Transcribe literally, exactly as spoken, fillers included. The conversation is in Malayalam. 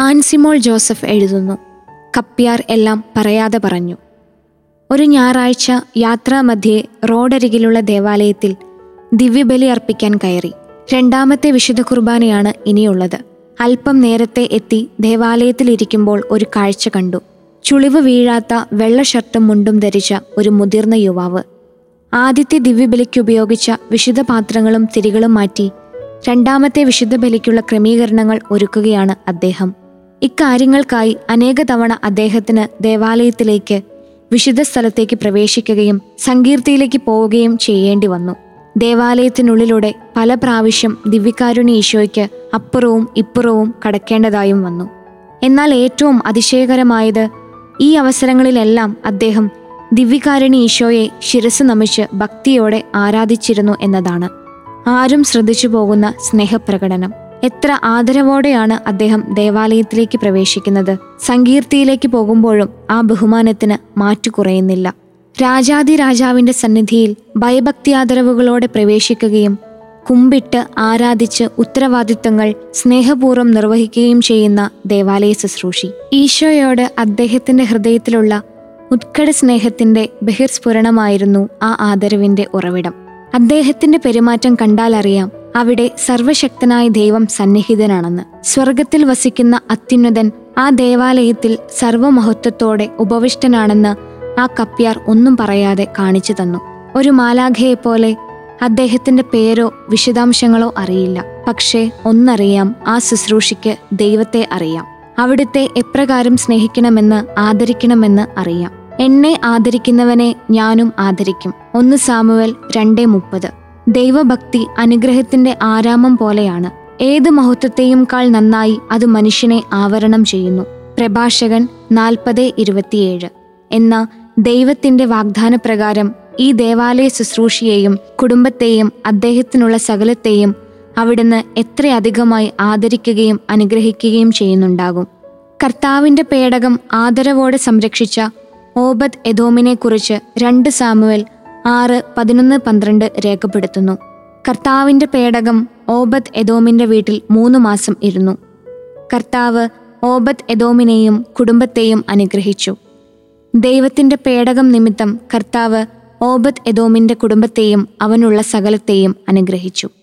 ആൻസിമോൾ ജോസഫ് എഴുതുന്നു. കപ്യാർ എല്ലാം പറയാതെ പറഞ്ഞു. ഒരു ഞായറാഴ്ച യാത്രാമധ്യേ റോഡരികിലുള്ള ദേവാലയത്തിൽ ദിവ്യബലി അർപ്പിക്കാൻ കയറി. രണ്ടാമത്തെ വിശുദ്ധ കുർബാനയാണ് ഇനിയുള്ളത്. അല്പം നേരത്തെ എത്തി ദേവാലയത്തിലിരിക്കുമ്പോൾ ഒരു കാഴ്ച കണ്ടു. ചുളിവ് വീഴാത്ത വെള്ള ഷർട്ടും മുണ്ടും ധരിച്ച ഒരു മുതിർന്ന യുവാവ്. ആദ്യത്തെ ദിവ്യബലിക്ക് ഉപയോഗിച്ച വിശുദ്ധ പാത്രങ്ങളും തിരികളും മാറ്റി രണ്ടാമത്തെ വിശുദ്ധ ബലിക്കുള്ള ക്രമീകരണങ്ങൾ ഒരുക്കുകയാണ് അദ്ദേഹം. ഇക്കാര്യങ്ങൾക്കായി അനേക തവണ അദ്ദേഹത്തിന് ദേവാലയത്തിലേക്ക് വിശുദ്ധ സ്ഥലത്തേക്ക് പ്രവേശിക്കുകയും സങ്കീർത്തിയിലേക്ക് പോവുകയും ചെയ്യേണ്ടി വന്നു. ദേവാലയത്തിനുള്ളിലൂടെ പല പ്രാവശ്യം ദിവ്യകാരുണ്യ ഈശോയ്ക്ക് അപ്പുറവും ഇപ്പുറവും കടക്കേണ്ടതായും വന്നു. എന്നാൽ ഏറ്റവും അതിശയകരമായത് ഈ അവസരങ്ങളിലെല്ലാം അദ്ദേഹം ദിവ്യകാരുണ്യ ഈശോയെ ശിരസ് നമിച്ച് ഭക്തിയോടെ ആരാധിച്ചിരുന്നു എന്നതാണ്. ആരും ശ്രദ്ധിച്ചു പോകുന്ന സ്നേഹപ്രകടനം. എത്ര ആദരവോടെയാണ് അദ്ദേഹം ദേവാലയത്തിലേക്ക് പ്രവേശിക്കുന്നത്. സങ്കീർത്തിയിലേക്ക് പോകുമ്പോഴും ആ ബഹുമാനത്തിന് മാറ്റു കുറയുന്നില്ല. രാജാതിരാജാവിന്റെ സന്നിധിയിൽ ഭയഭക്തിയാദരവുകളോടെ പ്രവേശിക്കുകയും കുമ്പിട്ട് ആരാധിച്ച് ഉത്തരവാദിത്തങ്ങൾ സ്നേഹപൂർവ്വം നിർവഹിക്കുകയും ചെയ്യുന്ന ദേവാലയ ശുശ്രൂഷി. ഈശോയോട് അദ്ദേഹത്തിന്റെ ഹൃദയത്തിലുള്ള ഉത്കട സ്നേഹത്തിന്റെ ബഹിർസ്ഫുരണമായിരുന്നു ആ ആദരവിന്റെ ഉറവിടം. അദ്ദേഹത്തിന്റെ പെരുമാറ്റം കണ്ടാലറിയാം അവിടെ സർവശക്തനായ ദൈവം സന്നിഹിതനാണെന്ന്. സ്വർഗത്തിൽ വസിക്കുന്ന അത്യുന്നതൻ ആ ദേവാലയത്തിൽ സർവമഹത്വത്തോടെ ഉപവിഷ്ടനാണെന്ന് ആ കപ്യാർ ഒന്നും പറയാതെ കാണിച്ചു തന്നു. ഒരു മാലാഖയെപ്പോലെ അദ്ദേഹത്തിന്റെ പേരോ വിശദാംശങ്ങളോ അറിയില്ല. പക്ഷേ ഒന്നറിയാം, ആ ശുശ്രൂഷയ്ക്ക് ദൈവത്തെ അറിയാം. അവിടുത്തെ എപ്രകാരം സ്നേഹിക്കണമെന്ന് ആദരിക്കണമെന്ന് അറിയാം. എന്നെ ആദരിക്കുന്നവനെ ഞാനും ആദരിക്കും. ഒന്ന് സാമുവേൽ രണ്ടേ മുപ്പത്. ദൈവഭക്തി അനുഗ്രഹത്തിന്റെ ആരാമം പോലെയാണ്. ഏത് മഹത്വത്തെയും കാൾ നന്നായി അത് മനുഷ്യനെ ആവരണം ചെയ്യുന്നു. പ്രഭാഷകൻ നാൽപ്പത് ഇരുപത്തിയേഴ്. എന്ന ദൈവത്തിന്റെ വാഗ്ദാനപ്രകാരം ഈ ദേവാലയ ശുശ്രൂഷയെയും കുടുംബത്തെയും അദ്ദേഹത്തിനുള്ള സകലത്തെയും അവിടുന്ന് എത്രയധികമായി ആദരിക്കുകയും അനുഗ്രഹിക്കുകയും ചെയ്യുന്നുണ്ടാകും. കർത്താവിന്റെ പേടകം ആദരവോടെ സംരക്ഷിച്ച ഓബദ് എദോമിനെ കുറിച്ച് രണ്ട് സാമുവേൽ ആറ് പതിനൊന്ന് പന്ത്രണ്ട് രേഖപ്പെടുത്തുന്നു. കർത്താവിന്റെ പേടകം ഓബദ് എദോമിന്റെ വീട്ടിൽ മൂന്ന് മാസം ഇരുന്നു. കർത്താവ് ഓബദ് എദോമിനെയും കുടുംബത്തെയും അനുഗ്രഹിച്ചു. ദൈവത്തിന്റെ പേടകം നിമിത്തം കർത്താവ് ഓബദ് എദോമിന്റെ കുടുംബത്തെയും അവനുള്ള സകലത്തെയും അനുഗ്രഹിച്ചു.